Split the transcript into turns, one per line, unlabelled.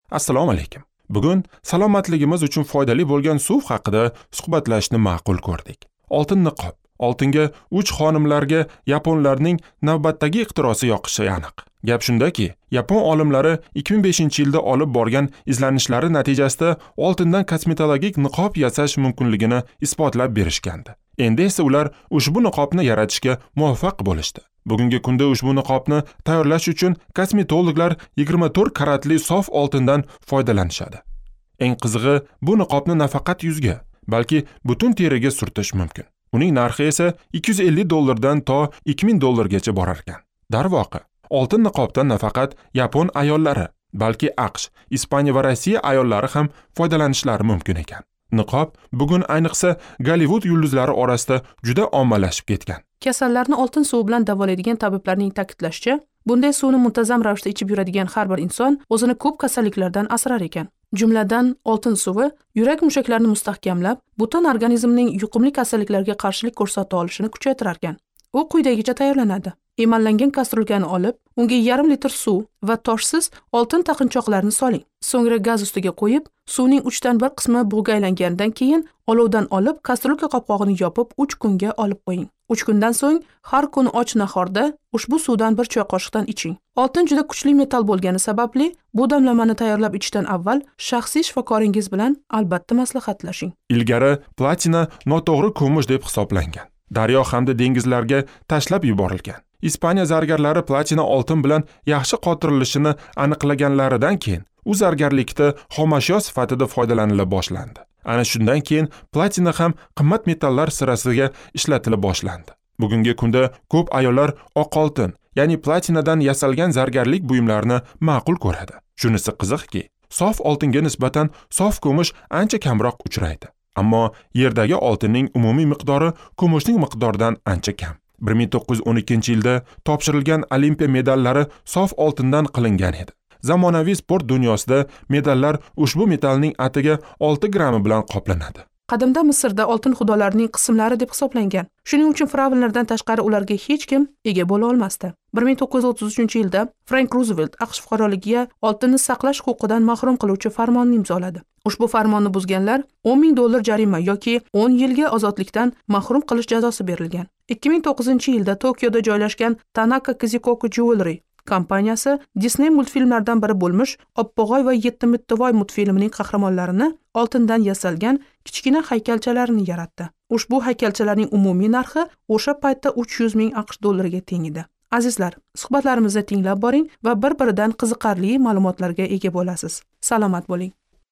Assalomu alaykum. Bugun salomatligimiz uchun foydali bo'lgan suv haqida suhbatlashishni ma'qul ko'rdik. Oltin niqob. Oltinga uch xonimlarga yaponlarning navbatdagi ixtirosi yoqishi aniq. Gap shundaki, yapon olimlari 2005-yilda olib borgan izlanishlari natijasida oltindan kosmetologik niqob yasash mumkinligini isbotlab berishgandi. Endi esa ular ushbu niqobni yaratishga muvaffaq bo'lishdi. Bugungi kunda ushbu niqobni tayyorlash uchun kosmetologlar 24 karatli sof oltindan foydalanishadi. Eng qizig'i, bu niqobni nafaqat yuzga, balki butun teriga surtish mumkin. Uning narxi esa $250 dan to $2000 borar ekan. Darvoqe, oltin niqobdan nafaqat yapon ayollari, balki AQSh, Ispaniya va Rossiya ayollari ham foydalanishlari mumkin ekan. Niqob bugun ayniqsa Gollivud yulduzlari orasida juda ommalashib ketgan.
Kasallarni oltin suv bilan davolaydigan tabiblarning ta'kidlashicha, bunday suvni muntazam ravishda ichib yuradigan har bir inson o'zini ko'p kasalliklardan asrar ekan. Jumladan, oltin suvi yurak mushaklarini mustahkamlab, butun organizmning yuqumli kasalliklarga qarshilik ko'rsata olishini kuchaytirar ekan. U quyidagicha tayyorlanadi. Emallangan kastrulkani olib, unga 0,5 litr suv va toshsiz oltin taqinchoqlarni soling. So'ngra gaz ustiga qo'yib, suvning 1/3 qismi bug'ga aylangandan keyin olovdan olib, kastrulka qopqog'ini yopib 3 kunga olib qo'ying. 3 kundan so'ng har kuni och nahorda ushbu suvdan 1 choy qoshiqdan iching. Oltin juda kuchli metal bo'lgani sababli, bu damlamani tayyorlab ichishdan avval shaxsiy shifokoringiz bilan albatta maslahatlashing.
Ilgari platina noto'g'ri kumush deb hisoblangan. Daryo hamda dengizlarga tashlab yuborilgan. Ispaniya zargarlari platina oltin bilan yaxshi qotirilishini aniqlaganlaridan keyin u zargarlikda xomashyo sifatida foydalanila boshlandi. Ana shundan keyin platina ham qimmat metallar sirasiga ishlatila boshlandi. Bugungi kunda ko'p ayollar oq oltin, ya'ni platinadan yasalgan zargarlik buyumlarini ma'qul ko'radi. Shunisi qiziqki, sof oltinga nisbatan sof kumush ancha kamroq uchraydi. Ammo yerdagi oltinning umumiy miqdori kumushning miqdoridan ancha kam. 1912-yilda topshirilgan Olimpiya medallari sof oltindan qilingan edi. Zamonaviy sport dunyosida medallar ushbu metalning atiga 6 grammi bilan qoplanadi.
Qadimda Misrda oltin xudolarining qismlari deb hisoblangan. Shuning uchun fir'avnlardan tashqari ularga hech kim ega bo'la olmasdi. 1933-yilda Frank Roosevelt AQSh fuqaroligiga oltinni saqlash huquqidan mahrum qiluvchi farmonni imzoladi. Ushbu farmonni buzganlar $10,000 jarima yoki 10 yilga ozodlikdan mahrum qilish jazosi berilgan. 2009-yilda Tokioda joylashgan Tanaka Kizikoku Jewelry kompaniyasi Disney multfilmlaridan biri bo'lmish Oppog'oy va 7 mittivoy multfilmining qahramonlarini oltindan yasalgan kichkina haykalchalarini yaratdi. Ushbu haykalchalarning umumiy narxi o'sha paytda $300,000 ga teng edi. Azizlar, suhbatlarimizni tinglab boring va bir-biridan qiziqarli ma'lumotlarga ega bo'lasiz. Salomat bo'ling.